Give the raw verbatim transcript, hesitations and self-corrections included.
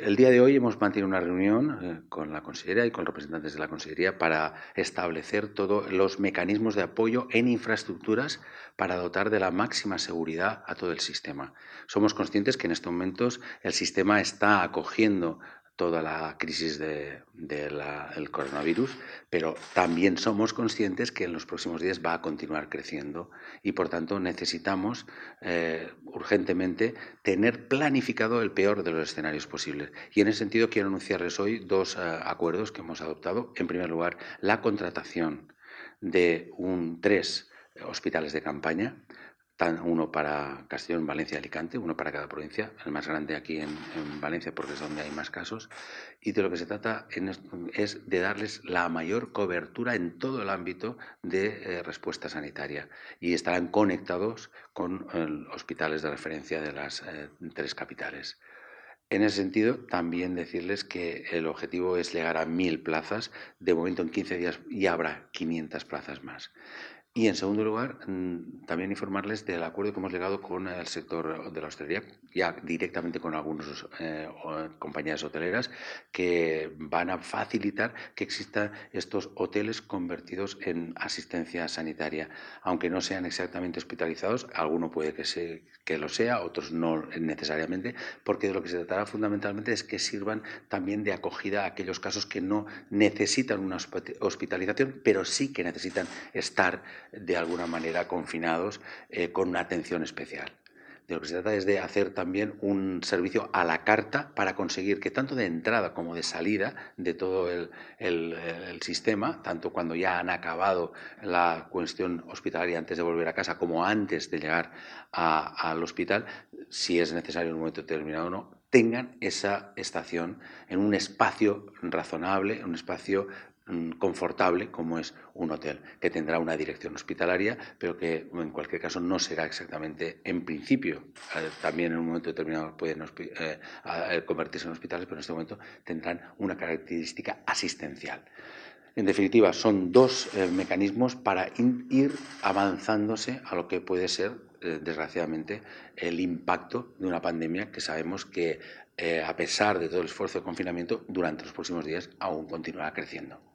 el día de hoy hemos mantenido una reunión eh, con la Consellería y con representantes de la Consellería para establecer todos los mecanismos de apoyo en infraestructuras para dotar de la máxima seguridad a todo el sistema. Somos conscientes que en estos momentos el sistema está acogiendo toda la crisis del de, de coronavirus, pero también somos conscientes que en los próximos días va a continuar creciendo y, por tanto, necesitamos eh, urgentemente tener planificado el peor de los escenarios posibles. Y en ese sentido quiero anunciarles hoy dos uh, acuerdos que hemos adoptado. En primer lugar, la contratación de un, tres hospitales de campaña, uno para Castellón, Valencia y Alicante, uno para cada provincia, el más grande aquí en, en Valencia porque es donde hay más casos, y de lo que se trata en esto es de darles la mayor cobertura en todo el ámbito de eh, respuesta sanitaria, y estarán conectados con eh, hospitales de referencia de las eh, tres capitales. En ese sentido, también decirles que el objetivo es llegar a mil plazas. De momento, en quince días ya habrá quinientas plazas más. Y, en segundo lugar, también informarles del acuerdo que hemos llegado con el sector de la hostelería, ya directamente con algunas eh, compañías hoteleras, que van a facilitar que existan estos hoteles convertidos en asistencia sanitaria. Aunque no sean exactamente hospitalizados, alguno puede que, se, que lo sea, otros no necesariamente, porque de lo que se tratará fundamentalmente es que sirvan también de acogida a aquellos casos que no necesitan una hospitalización, pero sí que necesitan estar de alguna manera confinados eh, con una atención especial. De lo que se trata es de hacer también un servicio a la carta para conseguir que tanto de entrada como de salida de todo el, el, el sistema, tanto cuando ya han acabado la cuestión hospitalaria antes de volver a casa como antes de llegar a, al hospital, si es necesario en un momento determinado o no, tengan esa estación en un espacio razonable, en un espacio confortable como es un hotel, que tendrá una dirección hospitalaria, pero que en cualquier caso no será exactamente, en principio, eh, también en un momento determinado pueden eh, convertirse en hospitales, pero en este momento tendrán una característica asistencial. En definitiva, son dos eh, mecanismos para in, ir avanzándose a lo que puede ser, eh, desgraciadamente, el impacto de una pandemia que sabemos que, eh, a pesar de todo el esfuerzo de confinamiento, durante los próximos días aún continuará creciendo.